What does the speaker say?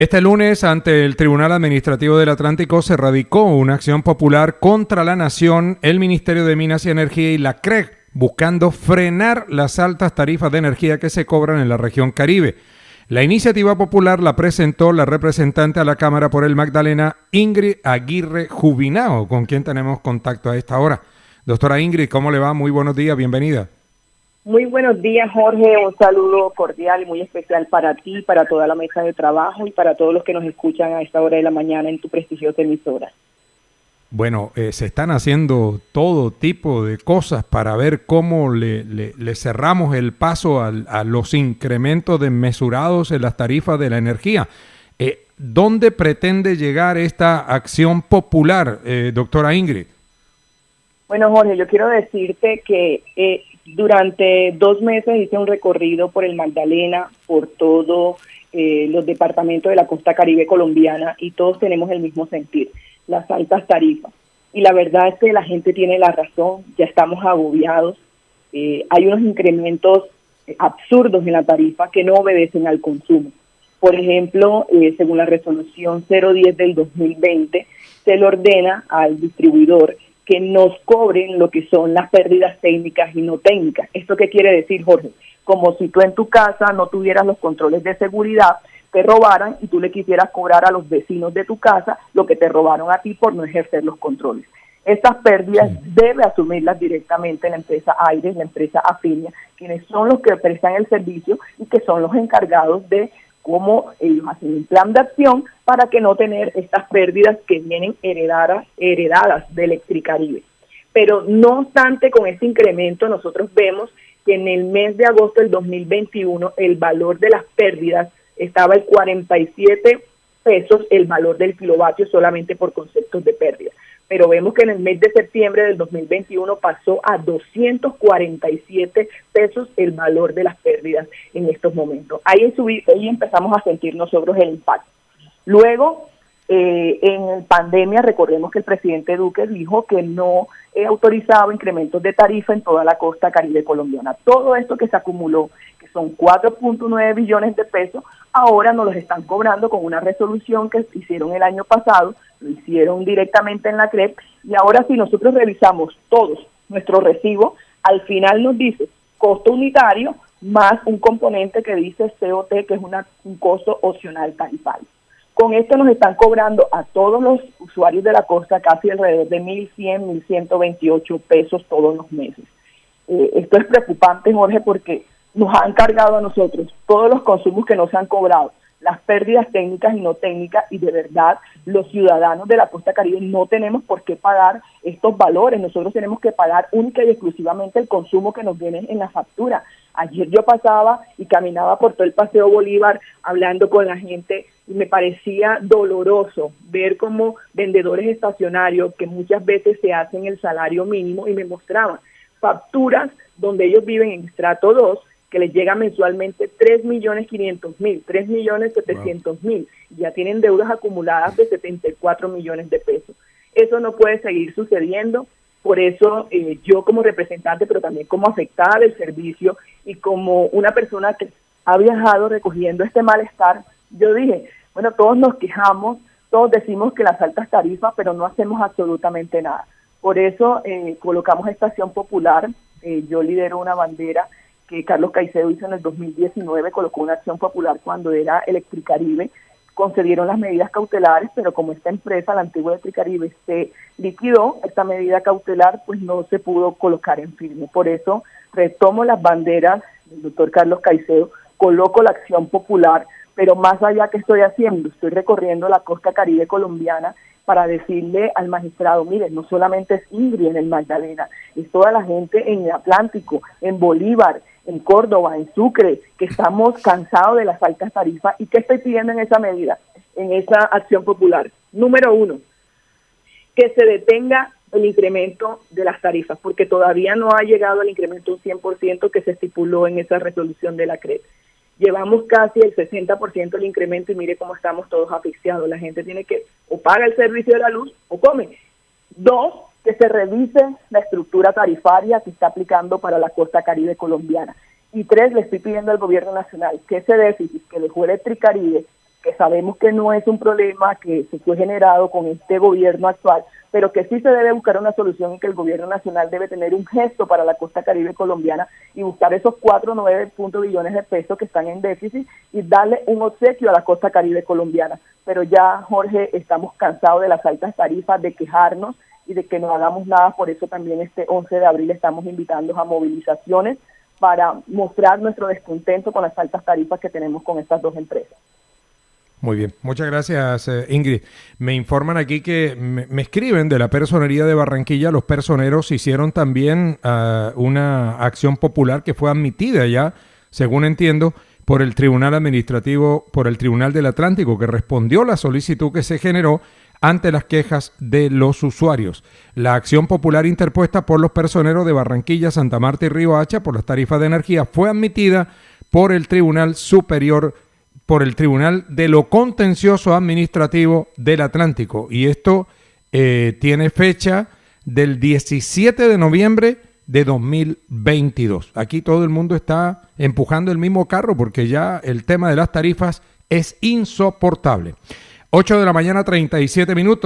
Este lunes, ante el Tribunal Administrativo del Atlántico, se radicó una acción popular contra la Nación, el Ministerio de Minas y Energía y la CREG, buscando frenar las altas tarifas de energía que se cobran en la región Caribe. La iniciativa popular la presentó la representante a la Cámara por el Magdalena, Ingrid Aguirre Jubinao, con quien tenemos contacto a esta hora. Doctora Ingrid, ¿cómo le va? Muy buenos días, bienvenida. Muy buenos días, Jorge. Un saludo cordial y muy especial para ti, para toda la mesa de trabajo y para todos los que nos escuchan a esta hora de la mañana en tu prestigiosa emisora. Bueno, se están haciendo todo tipo de cosas para ver cómo le cerramos el paso a los incrementos desmesurados en las tarifas de la energía. ¿Dónde pretende llegar esta acción popular, doctora Ingrid? Bueno, Jorge, yo quiero decirte que durante 2 meses hice un recorrido por el Magdalena, por todos los departamentos de la costa Caribe colombiana, y todos tenemos el mismo sentir, las altas tarifas. Y la verdad es que la gente tiene la razón, ya estamos agobiados, hay unos incrementos absurdos en la tarifa que no obedecen al consumo. Por ejemplo, según la resolución 010 del 2020, se le ordena al distribuidor que nos cobren lo que son las pérdidas técnicas y no técnicas. ¿Esto qué quiere decir, Jorge? Como si tú en tu casa no tuvieras los controles de seguridad, te robaran y tú le quisieras cobrar a los vecinos de tu casa lo que te robaron a ti por no ejercer los controles. Estas pérdidas debe asumirlas directamente la empresa Aires, la empresa Afinia, quienes son los que prestan el servicio y que son los encargados de cómo ellos hacen un plan de acción para que no tener estas pérdidas que vienen heredadas de Electricaribe. Pero no obstante, con este incremento nosotros vemos que en el mes de agosto del 2021 el valor de las pérdidas estaba en 47 pesos el valor del kilovatio solamente por conceptos de pérdida. Pero vemos que en el mes de septiembre del 2021 pasó a 247 pesos el valor de las pérdidas en estos momentos. Ahí empezamos a sentir nosotros el impacto. Luego, en pandemia, recordemos que el presidente Duque dijo que no autorizaba incrementos de tarifa en toda la costa Caribe colombiana. Todo esto que se acumuló, que son 4.9 billones de pesos, ahora nos los están cobrando con una resolución que hicieron el año pasado, lo hicieron directamente en la CREG, y ahora si nosotros revisamos todos nuestros recibos, al final nos dice costo unitario más un componente que dice COT, que es un costo opcional tarifario. Con esto nos están cobrando a todos los usuarios de la costa casi alrededor de 1.100, 1.128 pesos todos los meses. Esto es preocupante, Jorge, porque nos han cargado a nosotros todos los consumos que nos han cobrado, las pérdidas técnicas y no técnicas, y de verdad los ciudadanos de la costa Caribe no tenemos por qué pagar estos valores. Nosotros tenemos que pagar única y exclusivamente el consumo que nos viene en la factura. Ayer yo pasaba y caminaba por todo el Paseo Bolívar hablando con la gente y me parecía doloroso ver como vendedores estacionarios que muchas veces se hacen el salario mínimo y me mostraban facturas donde ellos viven en estrato 2 que les llega mensualmente 3.500.000, 3.700.000, y ya tienen deudas acumuladas de 74 millones de pesos. Eso no puede seguir sucediendo. Por eso yo como representante, pero también como afectada del servicio y como una persona que ha viajado recogiendo este malestar, yo dije, bueno, todos nos quejamos, todos decimos que las altas tarifas, pero no hacemos absolutamente nada. Por eso colocamos esta acción popular. Yo lidero una bandera que Carlos Caicedo hizo en el 2019, colocó una acción popular cuando era Electricaribe, concedieron las medidas cautelares, pero como esta empresa, la antigua Electricaribe, se liquidó, esta medida cautelar pues no se pudo colocar en firme. Por eso retomo las banderas del doctor Carlos Caicedo, coloco la acción popular, pero más allá, ¿qué estoy haciendo? Estoy recorriendo la costa Caribe colombiana para decirle al magistrado, mire, no solamente es Ingrid en el Magdalena, es toda la gente en el Atlántico, en Bolívar, en Córdoba, en Sucre, que estamos cansados de las altas tarifas. ¿Y qué estoy pidiendo en esa medida, en esa acción popular? Número 1, que se detenga el incremento de las tarifas, porque todavía no ha llegado el incremento un 100% que se estipuló en esa resolución de la CREG. Llevamos casi el 60% del incremento y mire cómo estamos todos asfixiados. La gente tiene que o paga el servicio de la luz o come. 2, que se revise la estructura tarifaria que está aplicando para la costa Caribe colombiana. Y 3, le estoy pidiendo al gobierno nacional que ese déficit que dejó Electricaribe que sabemos que no es un problema que se fue generado con este gobierno actual, pero que sí se debe buscar una solución y que el gobierno nacional debe tener un gesto para la costa caribe colombiana y buscar esos 4.9 billones de pesos que están en déficit y darle un obsequio a la costa caribe colombiana. Pero ya, Jorge, estamos cansados de las altas tarifas, de quejarnos y de que no hagamos nada. Por eso también este 11 de abril estamos invitando a movilizaciones para mostrar nuestro descontento con las altas tarifas que tenemos con estas dos empresas. Muy bien, muchas gracias, Ingrid. Me informan aquí que me escriben de la Personería de Barranquilla. Los personeros hicieron también una acción popular que fue admitida ya, según entiendo, por el Tribunal Administrativo, por el Tribunal del Atlántico, que respondió la solicitud que se generó ante las quejas de los usuarios. La acción popular interpuesta por los personeros de Barranquilla, Santa Marta y Riohacha por las tarifas de energía fue admitida por el Tribunal Superior, por el Tribunal de lo Contencioso Administrativo del Atlántico. Y esto tiene fecha del 17 de noviembre de 2022. Aquí todo el mundo está empujando el mismo carro porque ya el tema de las tarifas es insoportable. 8 de la mañana, 37 minutos.